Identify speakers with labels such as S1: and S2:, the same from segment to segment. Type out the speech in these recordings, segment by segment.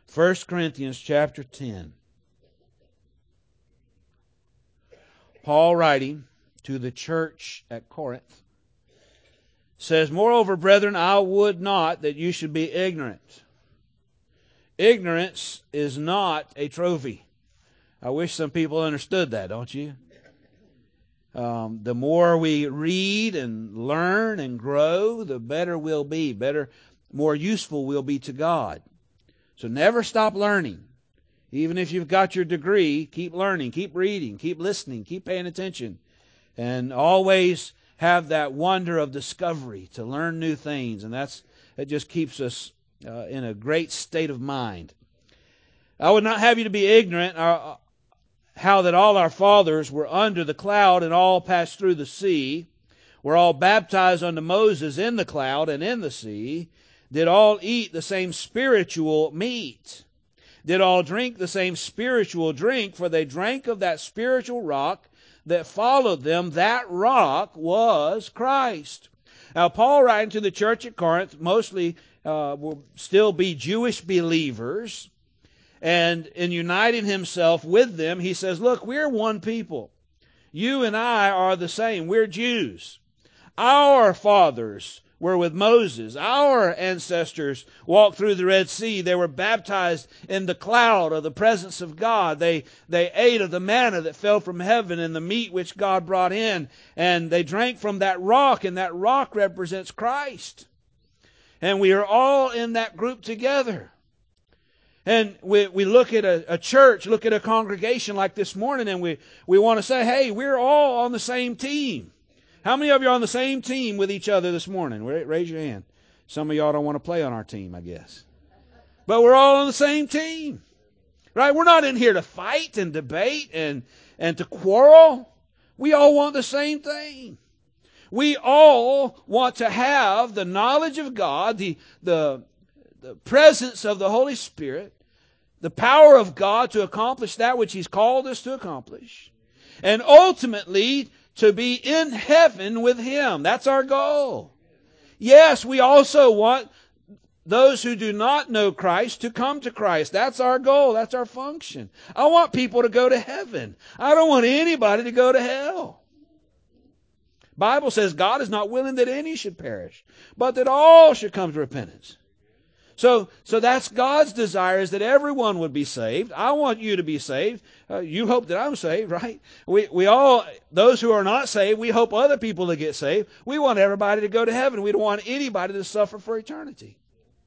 S1: 1 Corinthians chapter 10. Paul writing to the church at Corinth says, "Moreover, brethren, I would not that you should be ignorant." Ignorance is not a trophy. I wish some people understood that, don't you? The more we read and learn and grow, the better we'll be, more useful we'll be to God. So never stop learning. Even if you've got your degree, keep learning, keep reading, keep listening, keep paying attention. And always have that wonder of discovery to learn new things. And that just keeps us in a great state of mind. I would not have you to be ignorant how that all our fathers were under the cloud and all passed through the sea, were all baptized unto Moses in the cloud and in the sea, did all eat the same spiritual meat, did all drink the same spiritual drink, for they drank of that spiritual rock that followed them. That rock was Christ. Now, Paul, writing to the church at Corinth, mostly will still be Jewish believers, and in uniting himself with them, he says, look, we're one people. You and I are the same. We're Jews. Our fathers were with Moses. Our ancestors walked through the Red Sea. They were baptized in the cloud of the presence of God. They ate of the manna that fell from heaven and the meat which God brought in. And they drank from that rock, and that rock represents Christ. And we are all in that group together. And we look at a church, look at a congregation like this morning, and we want to say, hey, we're all on the same team. How many of you are on the same team with each other this morning? Raise your hand. Some of y'all don't want to play on our team, I guess. But we're all on the same team. Right? We're not in here to fight and debate and to quarrel. We all want the same thing. We all want to have the knowledge of God, the presence of the Holy Spirit, the power of God to accomplish that which He's called us to accomplish, and ultimately to be in heaven with Him. That's our goal. Yes, we also want those who do not know Christ to come to Christ. That's our goal. That's our function. I want people to go to heaven. I don't want anybody to go to hell. Bible says God is not willing that any should perish, but that all should come to repentance. So that's God's desire, is that everyone would be saved. I want you to be saved. You hope that I'm saved, right? We all, those who are not saved, we hope other people to get saved. We want everybody to go to heaven. We don't want anybody to suffer for eternity.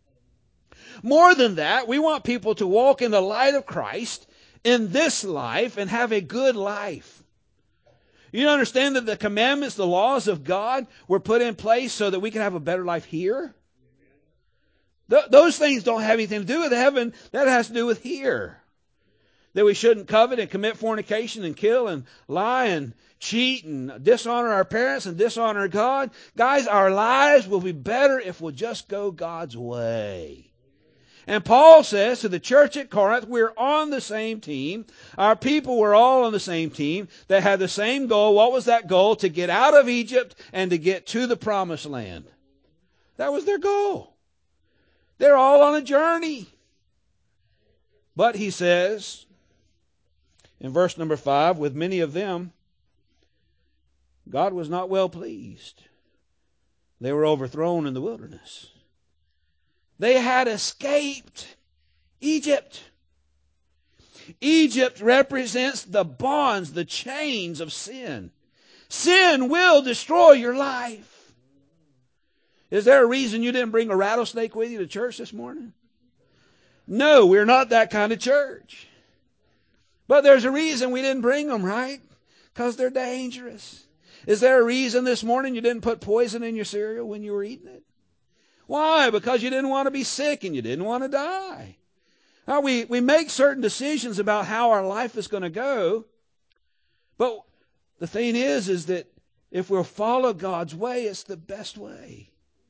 S1: More than that, we want people to walk in the light of Christ in this life and have a good life. You understand that the commandments, the laws of God were put in place so that we can have a better life here? Those things don't have anything to do with heaven. That has to do with here. That we shouldn't covet and commit fornication and kill and lie and cheat and dishonor our parents and dishonor God. Guys, our lives will be better if we'll just go God's way. And Paul says to the church at Corinth, we're on the same team. Our people were all on the same team. They had the same goal. What was that goal? To get out of Egypt and to get to the promised land. That was their goal. They're all on a journey. But he says in verse number 5, with many of them, God was not well pleased. They were overthrown in the wilderness. They had escaped Egypt. Egypt represents the bonds, the chains of sin. Sin will destroy your life. Is there a reason you didn't bring a rattlesnake with you to church this morning? No, we're not that kind of church. But there's a reason we didn't bring them, right? Because they're dangerous. Is there a reason this morning you didn't put poison in your cereal when you were eating it? Why? Because you didn't want to be sick and you didn't want to die. Now, we make certain decisions about how our life is going to go. But the thing is that if we'll follow God's way, it's the best way.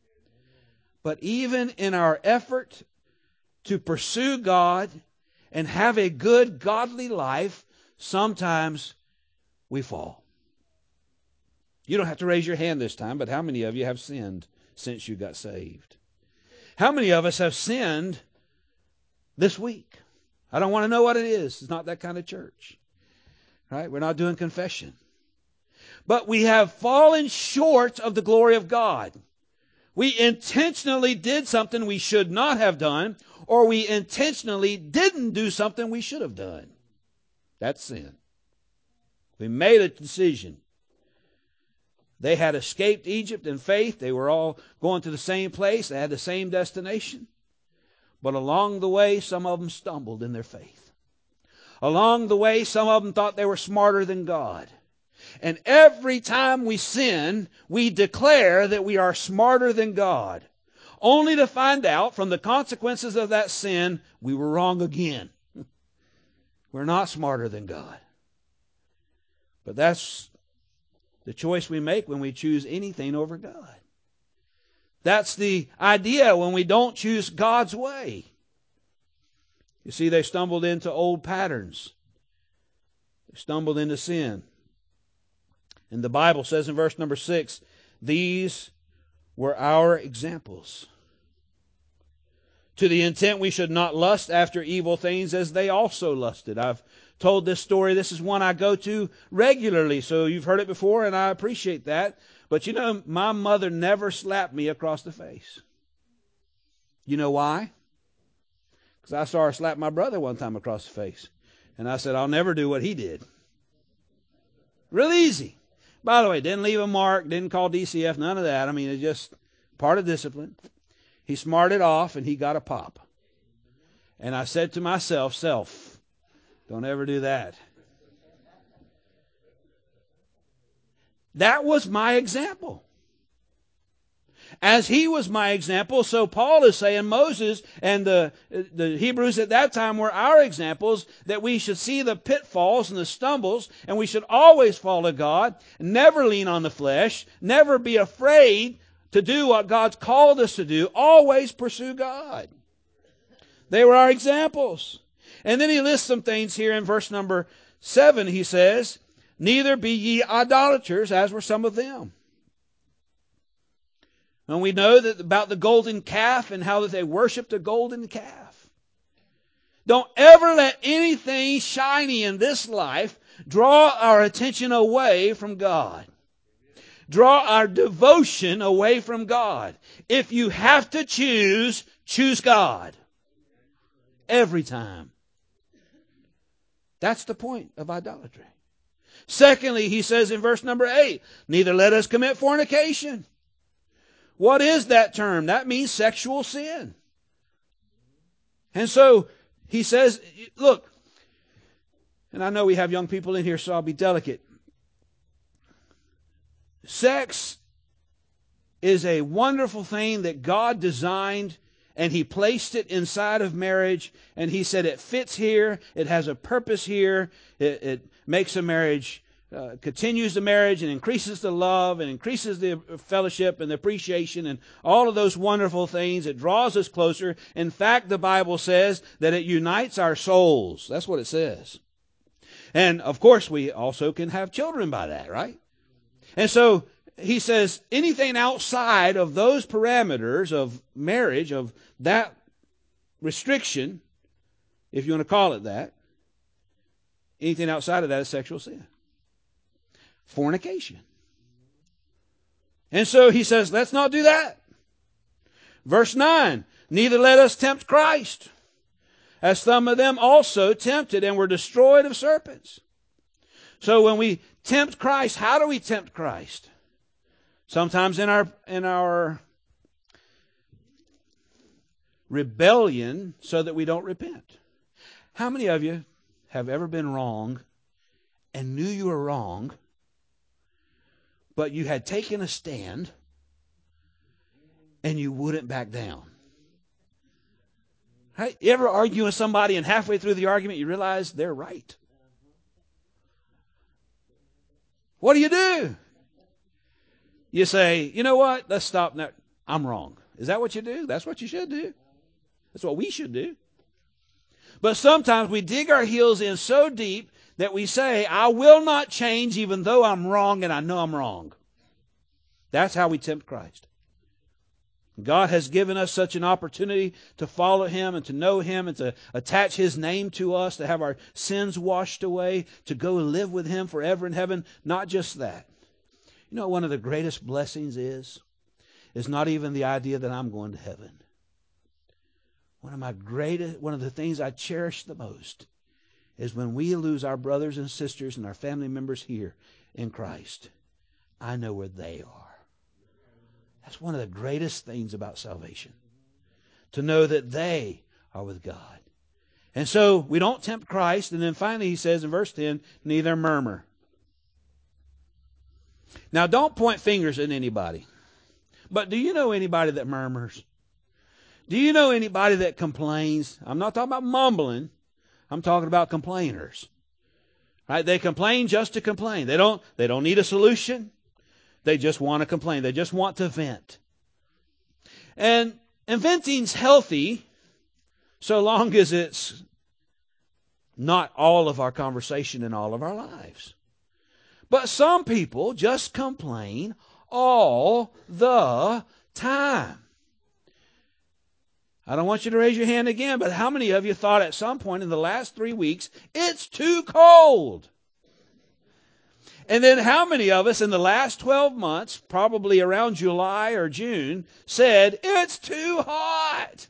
S1: But even in our effort to pursue God and have a good, godly life, sometimes we fall. You don't have to raise your hand this time, but how many of you have sinned since you got saved? How many of us have sinned this week. I don't want to know what it is. It's not that kind of church. Right? We're not doing confession. But we have fallen short of the glory of God. We intentionally did something we should not have done, or we intentionally didn't do something we should have done. That's sin. We made a decision. They had escaped Egypt in faith. They were all going to the same place. They had the same destination. But along the way, some of them stumbled in their faith. Along the way, some of them thought they were smarter than God. And every time we sin, we declare that we are smarter than God, only to find out from the consequences of that sin, we were wrong again. We're not smarter than God. But that's the choice we make when we choose anything over God. That's the idea when we don't choose God's way. You see, they stumbled into old patterns. They stumbled into sin. And the Bible says in verse number 6, these were our examples, to the intent we should not lust after evil things as they also lusted. I've told this story. This is one I go to regularly, so you've heard it before, and I appreciate that. But you know, my mother never slapped me across the face. You know why? Because I saw her slap my brother one time across the face. And I said, I'll never do what he did. Real easy. By the way, didn't leave a mark, didn't call DCF, none of that. I mean, it's just part of discipline. He smarted off and he got a pop. And I said to myself, self, don't ever do that. That was my example. As he was my example, so Paul is saying Moses and the Hebrews at that time were our examples, that we should see the pitfalls and the stumbles, and we should always follow God, never lean on the flesh, never be afraid to do what God's called us to do, always pursue God. They were our examples. And then he lists some things here in verse number 7. He says, neither be ye idolaters, as were some of them. And we know that about the golden calf and how that they worshiped a golden calf. Don't ever let anything shiny in this life draw our attention away from God. Draw our devotion away from God. If you have to choose, choose God. Every time. That's the point of idolatry. Secondly, he says in verse number 8, neither let us commit fornication. What is that term? That means sexual sin. And so he says, look, and I know we have young people in here, so I'll be delicate. Sex is a wonderful thing that God designed, and he placed it inside of marriage, and he said it fits here, it has a purpose here, it makes a marriage, continues the marriage and increases the love and increases the fellowship and the appreciation and all of those wonderful things. It draws us closer. In fact, the Bible says that it unites our souls. That's what it says. And of course, we also can have children by that, right? And so he says anything outside of those parameters of marriage, of that restriction, if you want to call it that, anything outside of that is sexual sin. Fornication. And so he says, let's not do that. Verse 9, neither let us tempt Christ, as some of them also tempted and were destroyed of serpents. So when we tempt Christ, how do we tempt Christ? Sometimes in our rebellion so that we don't repent. How many of you have ever been wrong and knew you were wrong, but you had taken a stand and you wouldn't back down? Right? You ever argue with somebody and halfway through the argument you realize they're right? What do? You say, you know what? Let's stop now. I'm wrong. Is that what you do? That's what you should do. That's what we should do. But sometimes we dig our heels in so deep that we say, I will not change even though I'm wrong and I know I'm wrong. That's how we tempt Christ. God has given us such an opportunity to follow Him and to know Him and to attach His name to us, to have our sins washed away, to go live with Him forever in heaven. Not just that. You know what one of the greatest blessings is? Is not even the idea that I'm going to heaven. One of the things I cherish the most is when we lose our brothers and sisters and our family members here in Christ. I know where they are. That's one of the greatest things about salvation. To know that they are with God. And so we don't tempt Christ. And then finally he says in verse 10, neither murmur. Now don't point fingers at anybody. But do you know anybody that murmurs? Do you know anybody that complains? I'm not talking about mumbling. I'm talking about complainers. Right? They complain just to complain. They don't need a solution. They just want to complain. They just want to vent. And venting's healthy so long as it's not all of our conversation in all of our lives. But some people just complain all the time. I don't want you to raise your hand again, but how many of you thought at some point in the last 3 weeks, it's too cold? And then how many of us in the last 12 months, probably around July or June, said, it's too hot?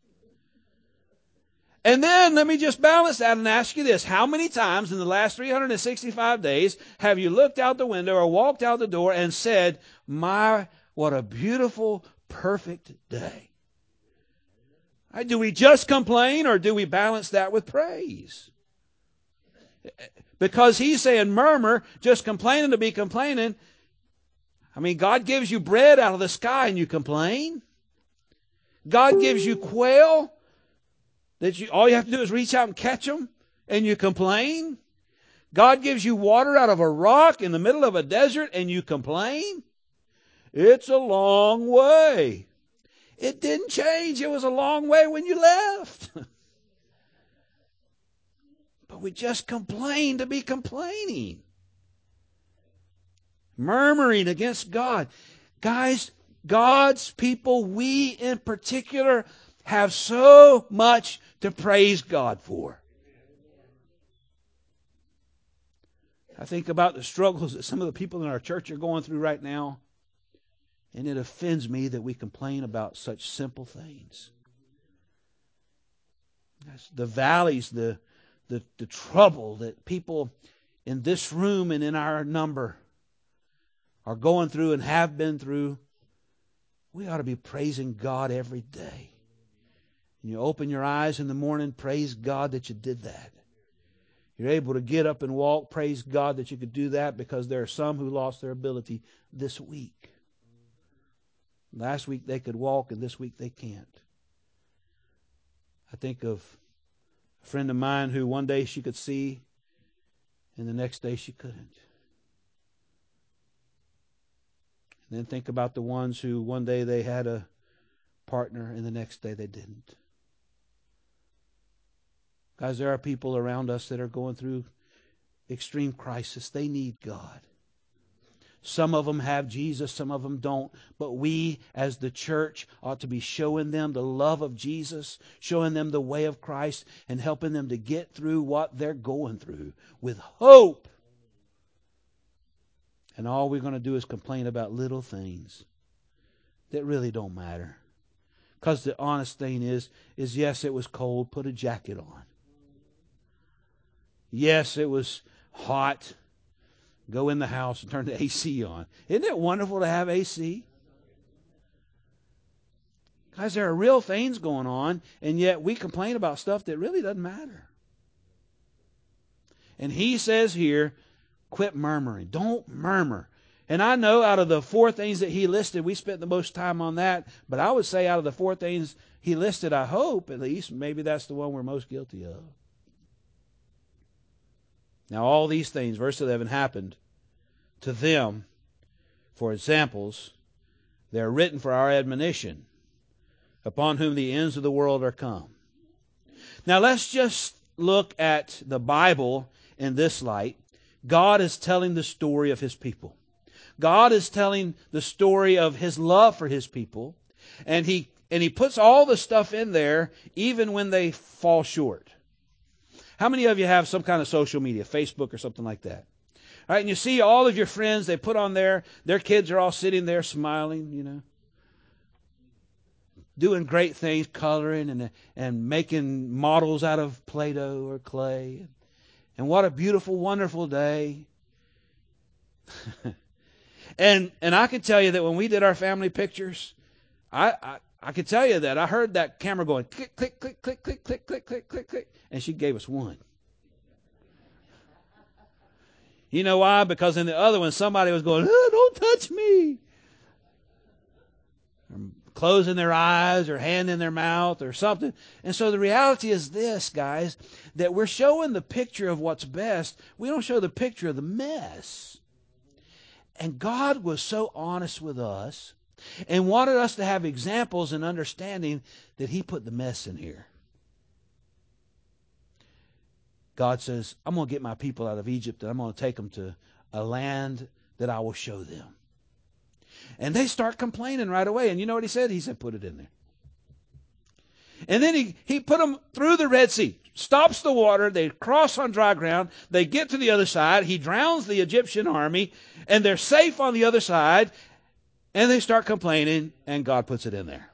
S1: And then let me just balance that and ask you this. How many times in the last 365 days have you looked out the window or walked out the door and said, what a beautiful, perfect day? Do we just complain or do we balance that with praise? Because he's saying murmur, just complaining to be complaining. I mean, God gives you bread out of the sky and you complain. God gives you quail that all you have to do is reach out and catch them and you complain. God gives you water out of a rock in the middle of a desert and you complain. It's a long way. It didn't change. It was a long way when you left. But we just complain to be complaining. Murmuring against God. Guys, God's people, we in particular, have so much to praise God for. I think about the struggles that some of the people in our church are going through right now. And it offends me that we complain about such simple things. The valleys, the trouble that people in this room and in our number are going through and have been through. We ought to be praising God every day. And you open your eyes in the morning, praise God that you did that. You're able to get up and walk, praise God that you could do that, because there are some who lost their ability this week. Last week they could walk and this week they can't. I think of a friend of mine who one day she could see and the next day she couldn't. And then think about the ones who one day they had a partner and the next day they didn't. Guys, there are people around us that are going through extreme crisis. They need God. Some of them have Jesus, some of them don't. But we, as the church, ought to be showing them the love of Jesus, showing them the way of Christ, and helping them to get through what they're going through with hope. And all we're going to do is complain about little things that really don't matter. Because the honest thing is yes, it was cold, put a jacket on. Yes, it was hot. Go in the house and turn the AC on. Isn't it wonderful to have AC? Guys, there are real things going on, and yet we complain about stuff that really doesn't matter. And he says here, quit murmuring. Don't murmur. And I know out of the 4 things that he listed, we spent the most time on that. But I would say out of the 4 things he listed, I hope at least, maybe that's the one we're most guilty of. Now all these things, verse 11, happened to them for examples. They are written for our admonition, upon whom the ends of the world are come. Now let's just look at the Bible in this light. God is telling the story of His people. God is telling the story of His love for His people. And he puts all the stuff in there even when they fall short. How many of you have some kind of social media, Facebook or something like that? All right, and you see all of your friends, they put on their kids are all sitting there smiling, doing great things, coloring and making models out of Play-Doh or clay. And what a beautiful, wonderful day. And I can tell you that when we did our family pictures, I can tell you that I heard that camera going click, click, click, click, click, click, click, click, click, click, and she gave us one. You know why? Because in the other one, somebody was going, oh, don't touch me. Closing their eyes or hand in their mouth or something. And so the reality is this, guys, that we're showing the picture of what's best. We don't show the picture of the mess. And God was so honest with us and wanted us to have examples and understanding that He put the mess in here. God says, I'm going to get my people out of Egypt and I'm going to take them to a land that I will show them. And they start complaining right away. And you know what He said? He said, put it in there. And then he put them through the Red Sea, stops the water. They cross on dry ground. They get to the other side. He drowns the Egyptian army and they're safe on the other side. And they start complaining and God puts it in there.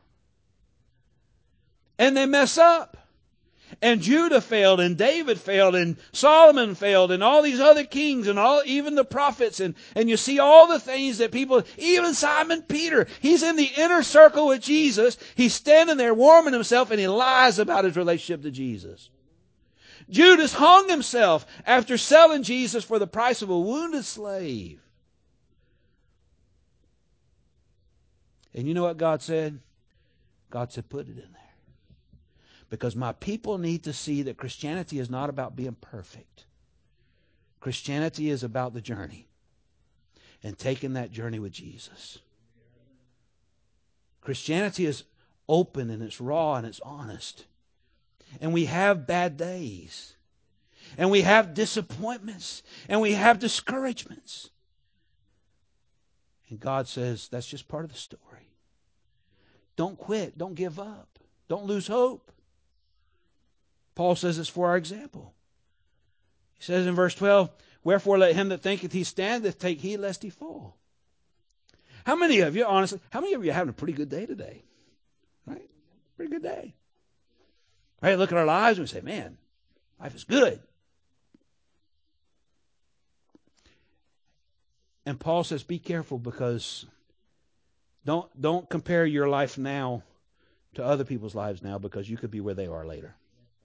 S1: And they mess up. And Judah failed, and David failed, and Solomon failed, and all these other kings, and even the prophets, and you see all the things that people, even Simon Peter, he's in the inner circle with Jesus. He's standing there warming himself, and he lies about his relationship to Jesus. Judas hung himself after selling Jesus for the price of a wounded slave. And you know what God said? God said, put it in there. Because my people need to see that Christianity is not about being perfect. Christianity is about the journey and taking that journey with Jesus. Christianity is open and it's raw and it's honest. And we have bad days. And we have disappointments. And we have discouragements. And God says that's just part of the story. Don't quit. Don't give up. Don't lose hope. Paul says it's for our example. He says in verse 12, wherefore let him that thinketh he standeth take heed lest he fall. How many of you, honestly, how many of you are having a pretty good day today? Right? Pretty good day. Right? Look at our lives and we say, man, life is good. And Paul says, be careful because don't compare your life now to other people's lives now because you could be where they are later.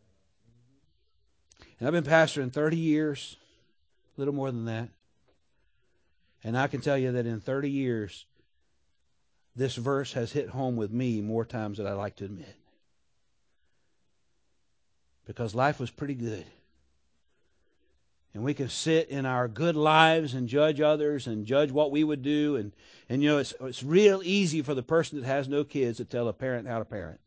S1: And I've been pastoring 30 years, a little more than that. And I can tell you that in 30 years, this verse has hit home with me more times than I like to admit. Because life was pretty good. And we can sit in our good lives and judge others and judge what we would do. And you know, it's real easy for the person that has no kids to tell a parent how to parent.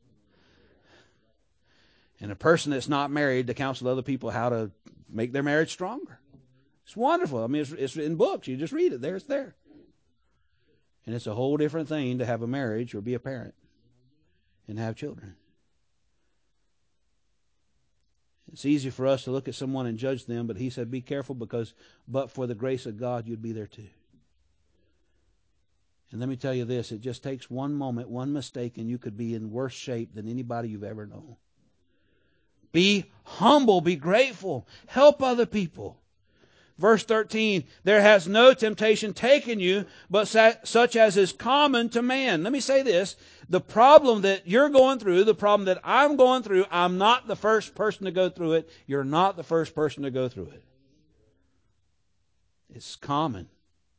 S1: And a person that's not married to counsel other people how to make their marriage stronger. It's wonderful. I mean, it's in books. You just read it. It's there. And it's a whole different thing to have a marriage or be a parent and have children. It's easy for us to look at someone and judge them, but he said, be careful because but for the grace of God, you'd be there too. And let me tell you this, it just takes one moment, one mistake, and you could be in worse shape than anybody you've ever known. Be humble, be grateful, help other people. Verse 13, there has no temptation taken you, but such as is common to man. Let me say this, the problem that you're going through, the problem that I'm going through, I'm not the first person to go through it. You're not the first person to go through it. It's common.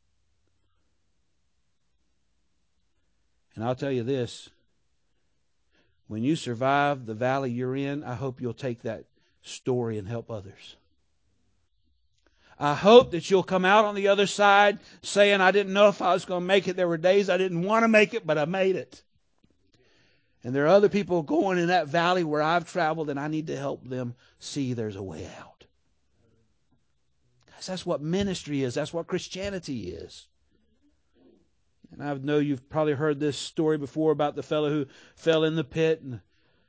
S1: And I'll tell you this, when you survive the valley you're in, I hope you'll take that story and help others. I hope that you'll come out on the other side saying, I didn't know if I was going to make it. There were days I didn't want to make it, but I made it. And there are other people going in that valley where I've traveled, and I need to help them see there's a way out. Guys, that's what ministry is. That's what Christianity is. And I know you've probably heard this story before about the fellow who fell in the pit, and the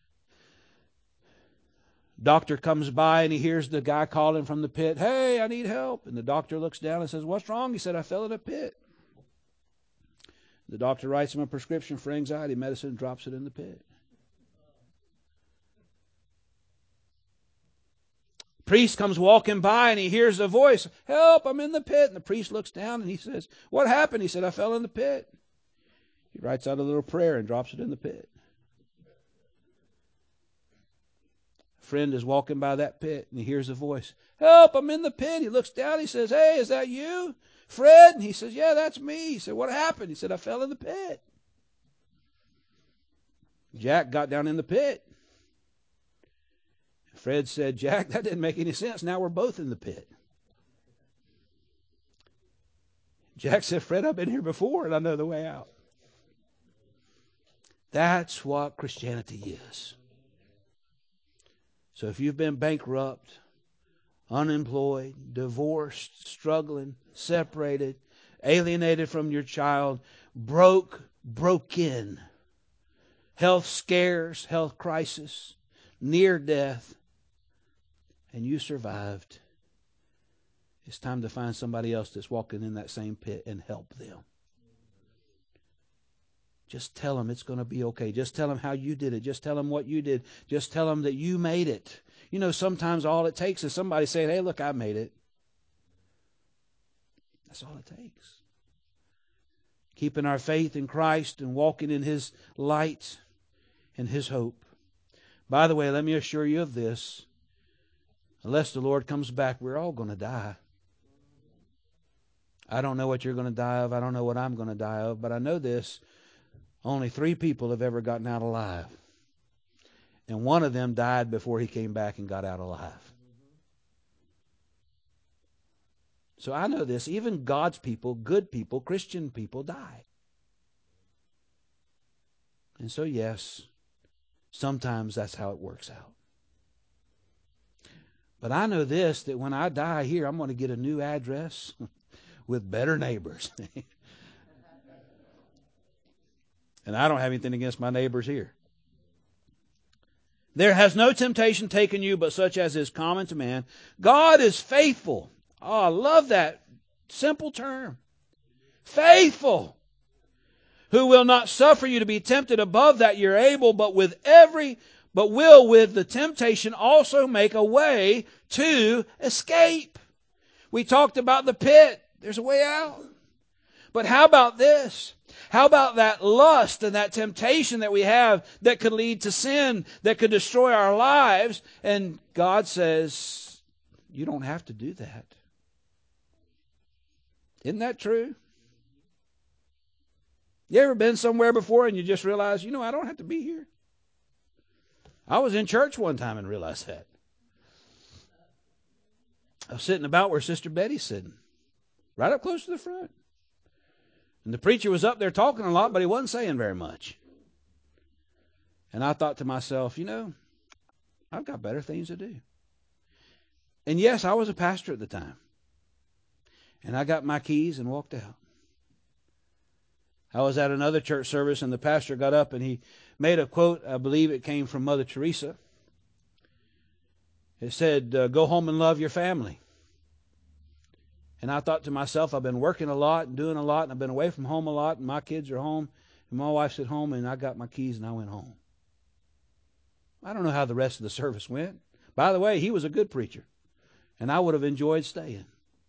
S1: doctor comes by and he hears the guy calling from the pit, "Hey, I need help." And the doctor looks down and says, "What's wrong?" He said, "I fell in a pit." The doctor writes him a prescription for anxiety medicine and drops it in the pit. Priest comes walking by and he hears a voice, "Help, I'm in the pit." And the priest looks down and he says, "What happened?" He said, "I fell in the pit." He writes out a little prayer and drops it in the pit. A friend is walking by that pit and he hears a voice, "Help, I'm in the pit." He looks down, he says, "Hey, is that you, Fred?" And he says, "Yeah, that's me." He said, "What happened?" He said, "I fell in the pit." Jack got down in the pit. Fred said, "Jack, that didn't make any sense. Now we're both in the pit." Jack said, "Fred, I've been here before and I know the way out." That's what Christianity is. So if you've been bankrupt, unemployed, divorced, struggling, separated, alienated from your child, broken, health scares, health crisis, near death, and you survived, it's time to find somebody else that's walking in that same pit and help them. Just tell them it's going to be okay. Just tell them how you did it. Just tell them what you did. Just tell them that you made it. You know, sometimes all it takes is somebody saying, "Hey, look, I made it." That's all it takes. Keeping our faith in Christ and walking in His light and His hope. By the way, let me assure you of this. Unless the Lord comes back, we're all going to die. I don't know what you're going to die of. I don't know what I'm going to die of. But I know this. Only 3 people have ever gotten out alive. And one of them died before he came back and got out alive. So I know this. Even God's people, good people, Christian people die. And so yes, sometimes that's how it works out. But I know this, that when I die here, I'm going to get a new address with better neighbors. And I don't have anything against my neighbors here. There has no temptation taken you but such as is common to man. God is faithful. Oh, I love that simple term. Faithful. Who will not suffer you to be tempted above that you're able, but will with the temptation also make a way to escape. We talked about the pit. There's a way out. But how about this? How about that lust and that temptation that we have that could lead to sin, that could destroy our lives? And God says, you don't have to do that. Isn't that true? You ever been somewhere before and you just realize, I don't have to be here? I was in church one time and realized that. I was sitting about where Sister Betty's sitting, right up close to the front. And the preacher was up there talking a lot, but he wasn't saying very much. And I thought to myself, I've got better things to do. And yes, I was a pastor at the time. And I got my keys and walked out. I was at another church service and the pastor got up and he made a quote. I believe it came from Mother Teresa. It said, "Go home and love your family." And I thought to myself, I've been working a lot and doing a lot, and I've been away from home a lot, and my kids are home, and my wife's at home, and I got my keys and I went home. I don't know how the rest of the service went. By the way, he was a good preacher, and I would have enjoyed staying.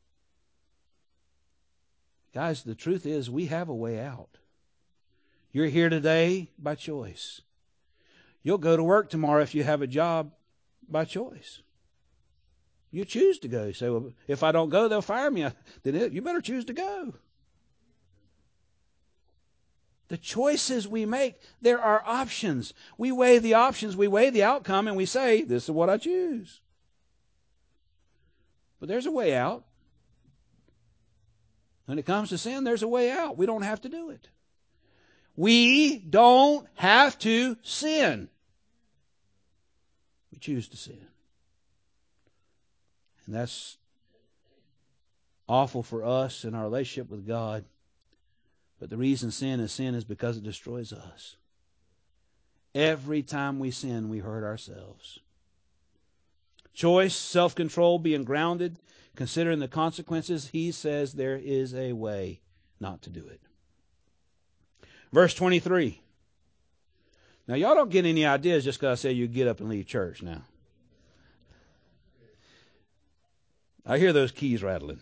S1: Guys, the truth is we have a way out. You're here today by choice. You'll go to work tomorrow if you have a job by choice. You choose to go. You say, well, if I don't go, they'll fire me. Then you better choose to go. The choices we make, there are options. We weigh the options, we weigh the outcome, and we say, this is what I choose. But there's a way out. When it comes to sin, there's a way out. We don't have to do it. We don't have to sin. We choose to sin. And that's awful for us in our relationship with God. But the reason sin is because it destroys us. Every time we sin, we hurt ourselves. Choice, self-control, being grounded, considering the consequences. He says there is a way not to do it. Verse 23. Now, y'all don't get any ideas just because I say you get up and leave church now. I hear those keys rattling.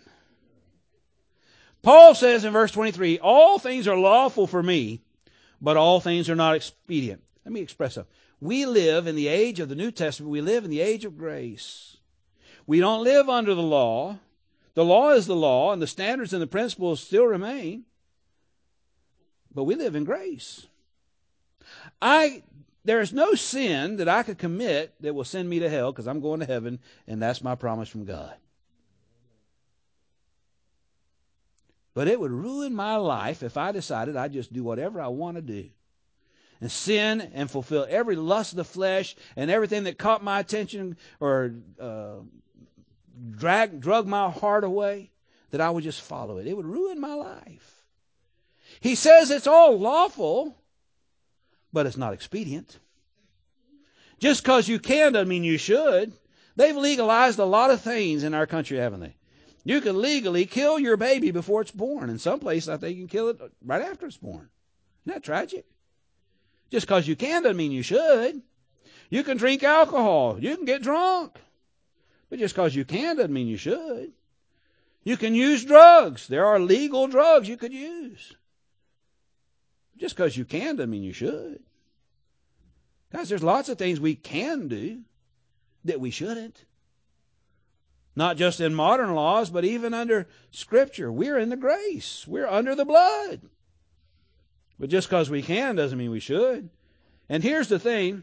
S1: Paul says in verse 23, all things are lawful for me, but all things are not expedient. Let me express something. We live in the age of the New Testament. We live in the age of grace. We don't live under the law. The law is the law, and the standards and the principles still remain. But we live in grace. There is no sin that I could commit that will send me to hell, because I'm going to heaven, and that's my promise from God. But it would ruin my life if I decided I'd just do whatever I want to do and sin and fulfill every lust of the flesh and everything that caught my attention or drug my heart away, that I would just follow it. It would ruin my life. He says it's all lawful, but it's not expedient. Just because you can doesn't mean you should. They've legalized a lot of things in our country, haven't they? You can legally kill your baby before it's born. In some places, I think you can kill it right after it's born. Isn't that tragic? Just because you can doesn't mean you should. You can drink alcohol. You can get drunk. But just because you can doesn't mean you should. You can use drugs. There are legal drugs you could use. Just because you can doesn't mean you should. Guys, there's lots of things we can do that we shouldn't. Not just in modern laws, but even under Scripture. We're in the grace. We're under the blood. But just because we can doesn't mean we should. And here's the thing.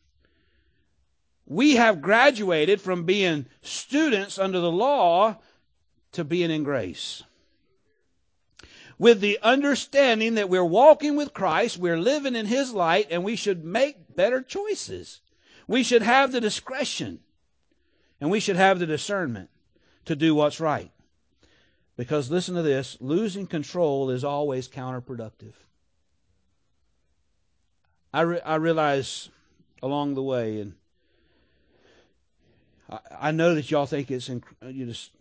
S1: We have graduated from being students under the law to being in grace. With the understanding that we're walking with Christ, we're living in His light, and we should make better choices. We should have the discretion, and we should have the discernment to do what's right. Because listen to this, losing control is always counterproductive. I realize along the way, and I know that y'all think it's just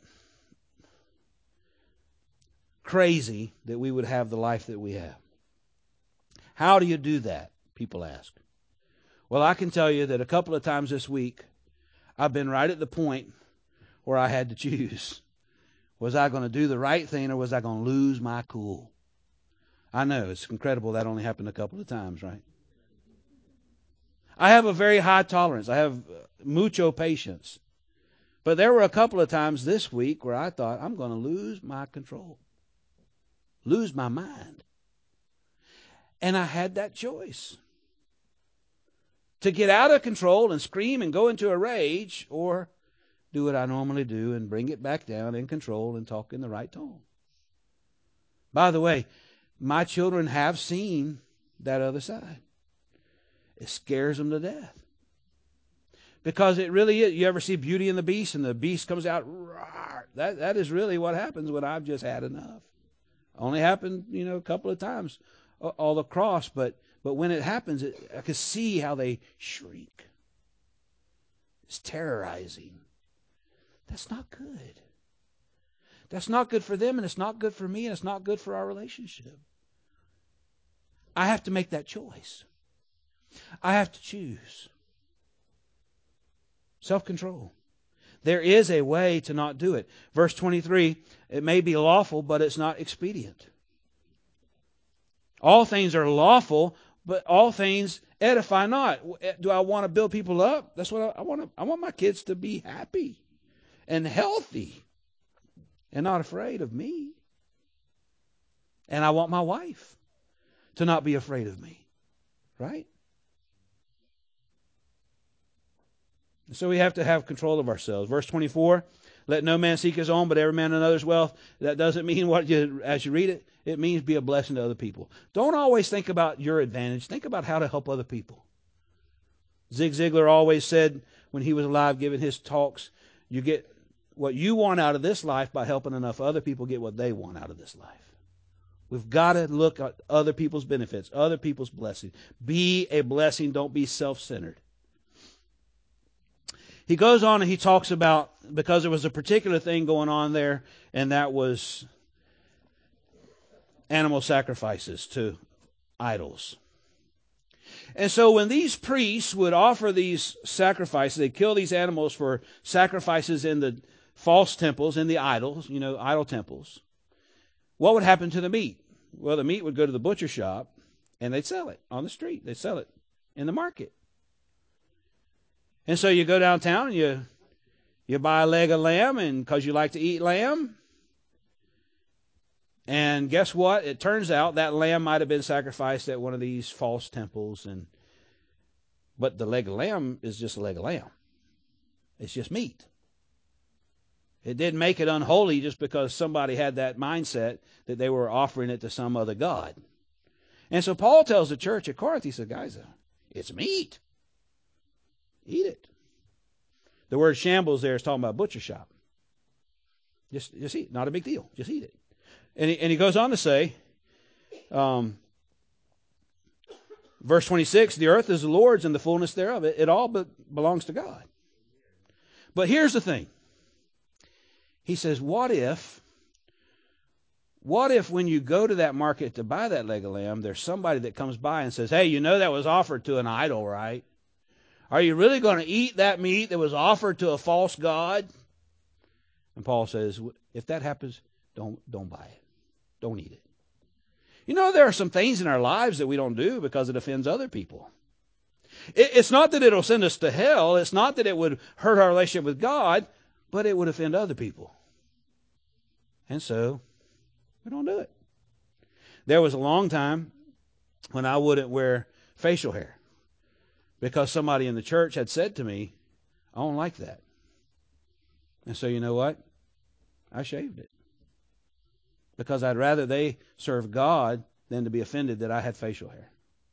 S1: crazy that we would have the life that we have. How do you do that? People ask. Well, I can tell you that a couple of times this week, I've been right at the point where I had to choose. Was I going to do the right thing, or was I going to lose my cool? I know, it's incredible that only happened a couple of times, right? I have a very high tolerance. I have mucho patience. But there were a couple of times this week where I thought, I'm going to lose my control. Lose my mind. And I had that choice. To get out of control and scream and go into a rage, or do what I normally do and bring it back down in control and talk in the right tone. By the way, my children have seen that other side. It scares them to death. Because it really is. You ever see Beauty and the Beast, and the beast comes out? That is really what happens when I've just had enough. Only happened, a couple of times all across, but when it happens, I can see how they shriek. It's terrorizing. That's not good. That's not good for them, and it's not good for me, and it's not good for our relationship. I have to make that choice. I have to choose. Self-control. There is a way to not do it. Verse 23, it may be lawful, but it's not expedient. All things are lawful, but all things edify not. Do I want to build people up? That's what I want. I want my kids to be happy and healthy and not afraid of me. And I want my wife to not be afraid of me. Right? So we have to have control of ourselves. Verse 24, let no man seek his own, but every man another's wealth. That doesn't mean as you read it, it means be a blessing to other people. Don't always think about your advantage. Think about how to help other people. Zig Ziglar always said when he was alive giving his talks, you get what you want out of this life by helping enough other people get what they want out of this life. We've got to look at other people's benefits, other people's blessings. Be a blessing. Don't be self-centered. He goes on and he talks about, because there was a particular thing going on there, and that was animal sacrifices to idols. And so when these priests would offer these sacrifices, they'd kill these animals for sacrifices in the false temples, in the idols, idol temples. What would happen to the meat? Well, the meat would go to the butcher shop, and they'd sell it on the street. They'd sell it in the market. And so you go downtown and you buy a leg of lamb, and because you like to eat lamb. And guess what? It turns out that lamb might have been sacrificed at one of these false temples, but the leg of lamb is just a leg of lamb. It's just meat. It didn't make it unholy just because somebody had that mindset that they were offering it to some other god. And so Paul tells the church at Corinth, he said, guys, it's meat. Eat it. The word shambles there is talking about butcher shop. Just eat it. Not a big deal. Just eat it. And he goes on to say, verse 26, the earth is the Lord's and the fullness thereof. It all belongs to God. But here's the thing. He says, what if when you go to that market to buy that leg of lamb, there's somebody that comes by and says, hey, that was offered to an idol, right? Are you really going to eat that meat that was offered to a false god? And Paul says, if that happens, don't buy it. Don't eat it. There are some things in our lives that we don't do because it offends other people. It's not that it'll send us to hell. It's not that it would hurt our relationship with God, but it would offend other people. And so, we don't do it. There was a long time when I wouldn't wear facial hair because somebody in the church had said to me, I don't like that. And so you know what? I shaved it. Because I'd rather they serve God than to be offended that I had facial hair.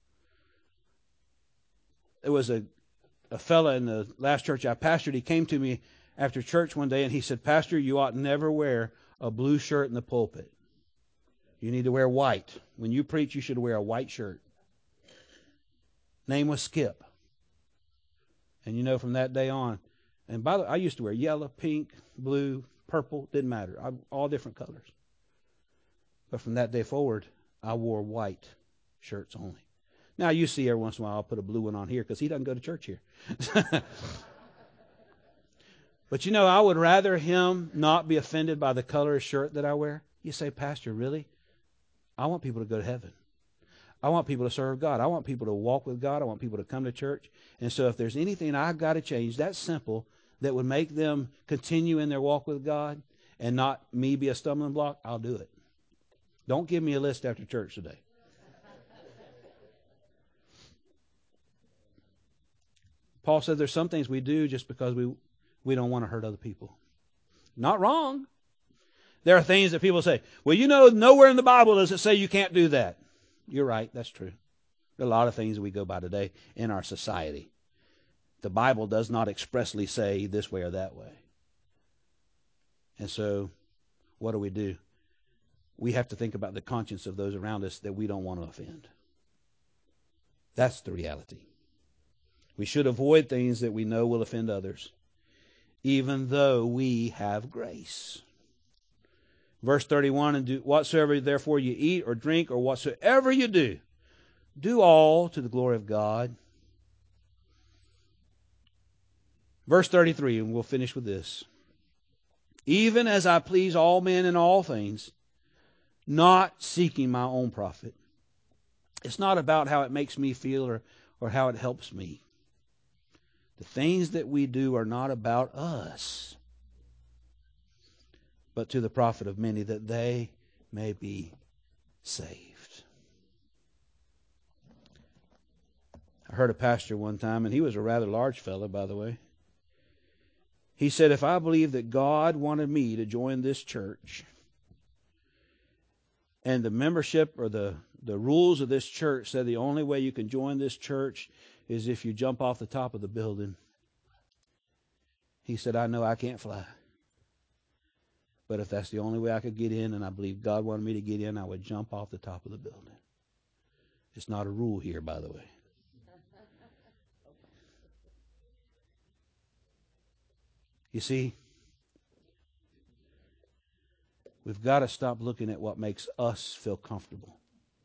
S1: There was a fella in the last church I pastored. He came to me after church one day and he said, Pastor, you ought never wear a blue shirt in the pulpit. You need to wear white. When you preach, you should wear a white shirt. Name was Skip. And from that day on, and by the way, I used to wear yellow, pink, blue, purple, didn't matter. All different colors. But from that day forward, I wore white shirts only. Now, you see every once in a while I'll put a blue one on here because he doesn't go to church here. But I would rather him not be offended by the color of shirt that I wear. You say, Pastor, really? I want people to go to heaven. I want people to serve God. I want people to walk with God. I want people to come to church. And so if there's anything I've got to change, that's simple, that would make them continue in their walk with God and not me be a stumbling block, I'll do it. Don't give me a list after church today. Paul said there's some things we do just because we don't want to hurt other people. Not wrong. There are things that people say, well, nowhere in the Bible does it say you can't do that. You're right, that's true. There are a lot of things that we go by today in our society. The Bible does not expressly say this way or that way. And so, what do? We have to think about the conscience of those around us that we don't want to offend. That's the reality. We should avoid things that we know will offend others, even though we have grace. Verse 31, and do whatsoever therefore you eat or drink or whatsoever you do all to the glory of God. Verse 33, and we'll finish with this. Even as I please all men in all things, not seeking my own profit. It's not about how it makes me feel or how it helps me. The things that we do are not about us, but to the profit of many, that they may be saved. I heard a pastor one time, and he was a rather large fellow, by the way. He said, if I believed that God wanted me to join this church, and the membership or the rules of this church said the only way you can join this church is if you jump off the top of the building, he said, I know I can't fly. But if that's the only way I could get in, and I believe God wanted me to get in, I would jump off the top of the building. It's not a rule here, by the way. You see, we've got to stop looking at what makes us feel comfortable.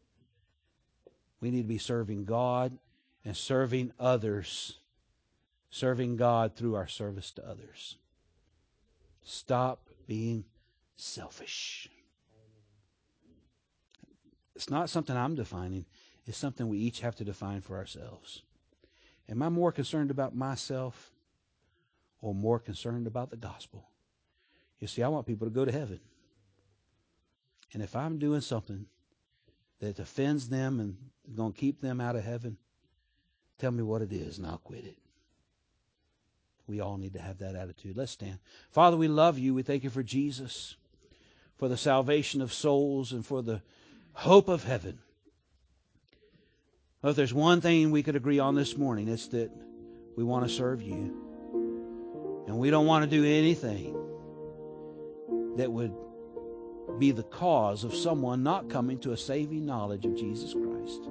S1: We need to be serving God and serving others, serving God through our service to others. Stop being selfish. It's not something I'm defining. It's something we each have to define for ourselves. Am I more concerned about myself or more concerned about the gospel? You see, I want people to go to heaven. And if I'm doing something that offends them and is going to keep them out of heaven, tell me what it is and I'll quit it. We all need to have that attitude. Let's stand. Father, we love you. We thank you for Jesus, for the salvation of souls, and for the hope of heaven. Well, if there's one thing we could agree on this morning, it's that we want to serve you. And we don't want to do anything that would be the cause of someone not coming to a saving knowledge of Jesus Christ.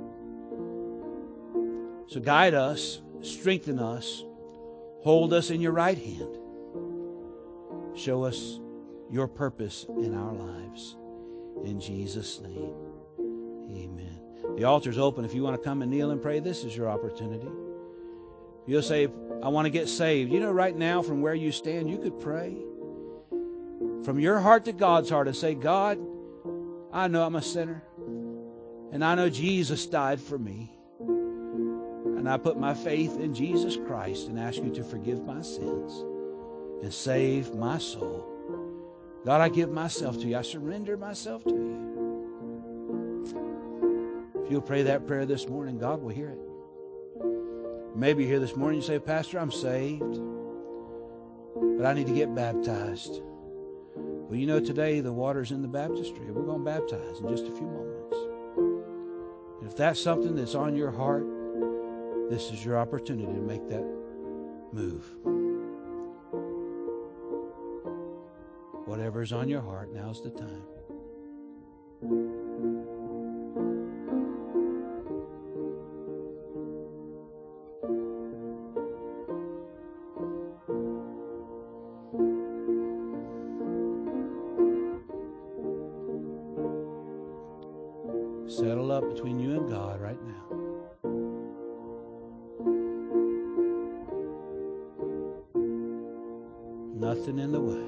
S1: So guide us, strengthen us, hold us in your right hand. Show us your purpose in our lives. In Jesus' name, amen. The altar's open. If you want to come and kneel and pray, this is your opportunity. You'll say, I want to get saved. You know, right now, from where you stand, you could pray from your heart to God's heart and say, God, I know I'm a sinner, and I know Jesus died for me. And I put my faith in Jesus Christ and ask you to forgive my sins and save my soul. God, I give myself to you. I surrender myself to you. If you'll pray that prayer this morning, God will hear it. Maybe you're here this morning and you say, Pastor, I'm saved, but I need to get baptized. Well, you know, today the water's in the baptistry. We're going to baptize in just a few moments. And if that's something that's on your heart, this is your opportunity to make that move. Whatever's on your heart, now's the time. Settle up between you and God right now. Nothing in the way.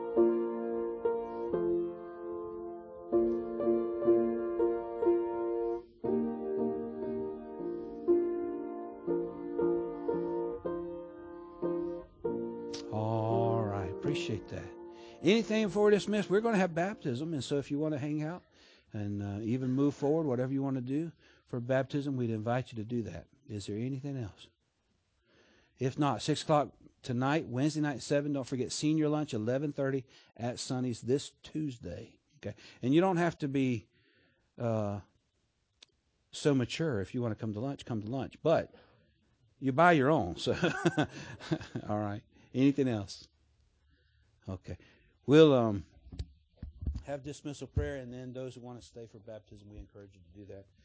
S1: All right. Appreciate that. Anything before we're dismissed, we're going to have baptism. And so if you want to hang out and even move forward, whatever you want to do for baptism, we'd invite you to do that. Is there anything else? If not, 6 o'clock tonight, Wednesday night, 7. Don't forget senior lunch, 11:30 at Sonny's this Tuesday. Okay, and you don't have to be so mature. If you want to come to lunch, come to lunch. But you buy your own. So, all right. Anything else? Okay, we'll have dismissal prayer, and then those who want to stay for baptism, we encourage you to do that.